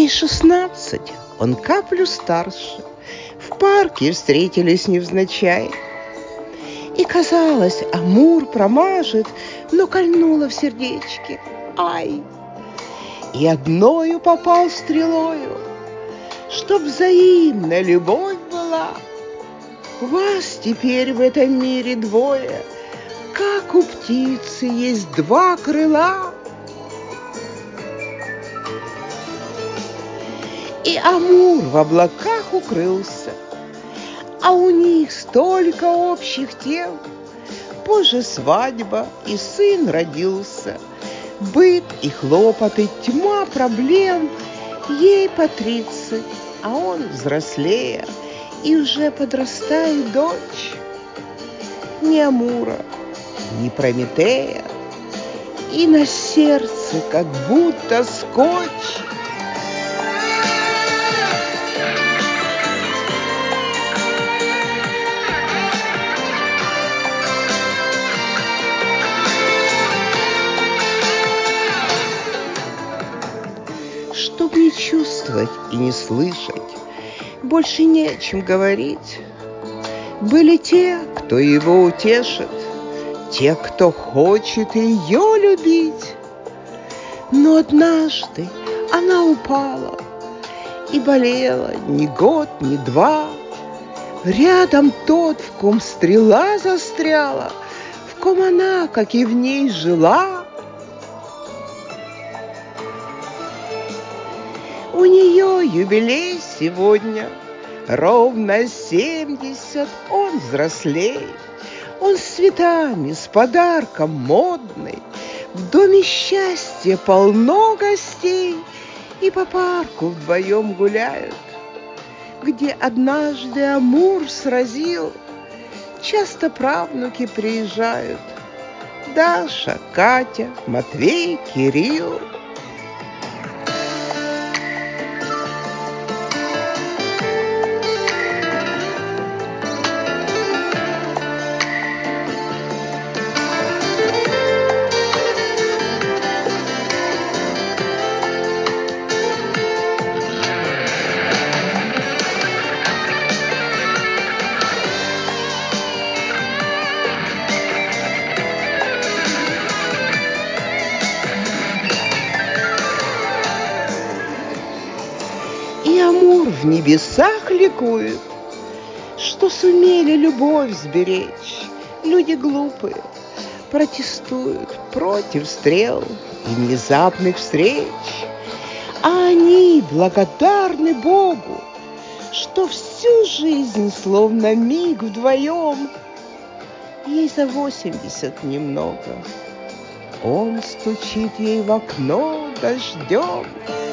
Ей 16, он каплю старше. В парке встретились невзначай. И казалось, Амур промажет, но кольнуло в сердечке. Ай! И одною попал стрелою, чтоб взаимна любовь была. Вас теперь в этом мире двое, как у птицы есть два крыла. И Амур в облаках укрылся, а у них столько общих тем. Позже свадьба, и сын родился. Быт и хлопоты, тьма проблем. Ей по 30, а он взрослее, и уже подрастает дочь. Ни Амура, ни Прометея, и на сердце как будто скотч. Чтоб не чувствовать и не слышать, больше не о чем говорить. Были те, кто его утешит, те, кто хочет ее любить. Но однажды она упала и болела ни год, ни два. Рядом тот, в ком стрела застряла, в ком она, как и в ней, жила. У нее юбилей сегодня, ровно 70, он взрослей. Он с цветами, с подарком модный. В доме счастья полно гостей, и по парку вдвоем гуляют, где однажды Амур сразил. Часто правнуки приезжают: Даша, Катя, Матвей, Кирилл. И Амур в небесах ликует, что сумели любовь сберечь. Люди глупые протестуют против стрел и внезапных встреч, а они благодарны Богу, что всю жизнь словно миг вдвоем. Ей за 80 немного, он стучит ей в окно дождем.